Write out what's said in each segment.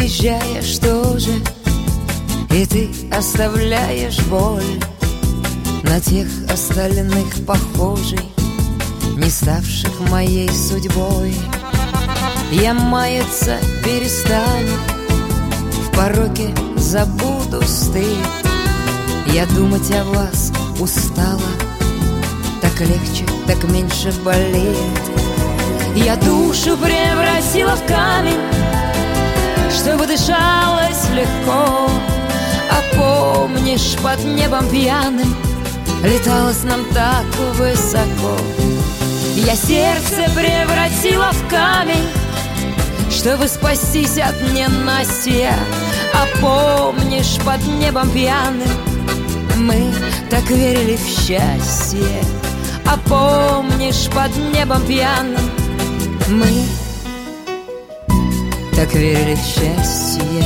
уезжаешь тоже, и ты оставляешь боль на тех остальных похожей, не ставших моей судьбой. Я маяться перестану, в пороке забуду стыд. Я думать о вас устала, так легче, так меньше болит. Я душу превратила в камень, чтобы дышалось легко. А помнишь, под небом пьяным леталось нам так высоко. Я сердце превратила в камень, чтобы спастись от ненастья. А помнишь, под небом пьяным мы так верили в счастье. А помнишь, под небом пьяным мы так верили в счастье.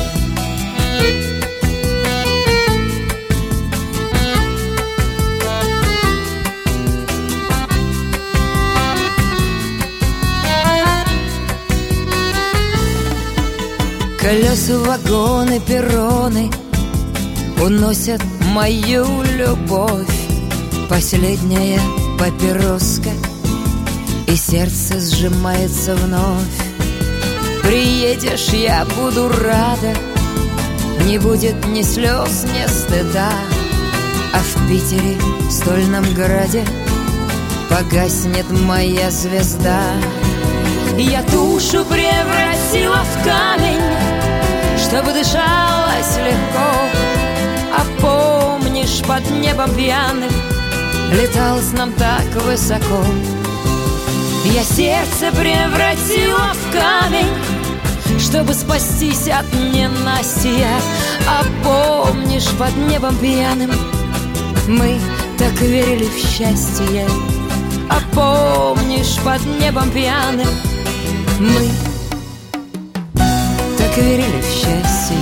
Колеса, вагоны, перроны уносят мою любовь. Последняя папироска, и сердце сжимается вновь. Приедешь, я буду рада, не будет ни слез, ни стыда. А в Питере, стольном граде, погаснет моя звезда. Я душу превратила в камень, чтобы дышалось легко. А помнишь, под небом пьяным леталось нам так высоко. Я сердце превратила в камень, чтобы спастись от ненастья. А помнишь, под небом пьяным мы так верили в счастье. А помнишь, под небом пьяным мы так верили в счастье.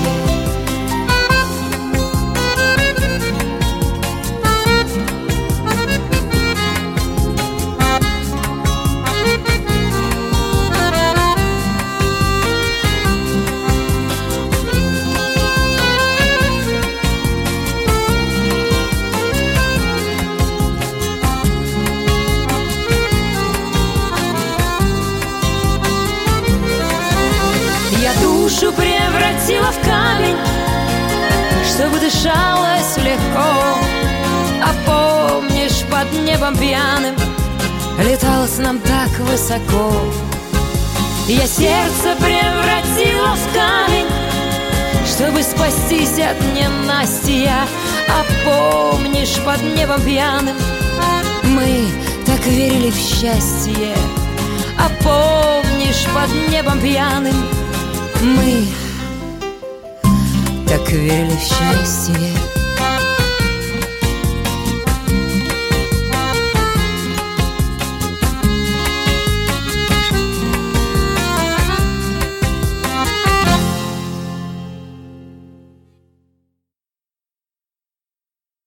Я душу превратила в камень, чтобы дышалось легко. А помнишь, под небом пьяным леталось нам так высоко. Я сердце превратила в камень, чтобы спастись от ненастья. А помнишь, под небом пьяным мы так верили в счастье. А помнишь, под небом пьяным мы так верили в счастье.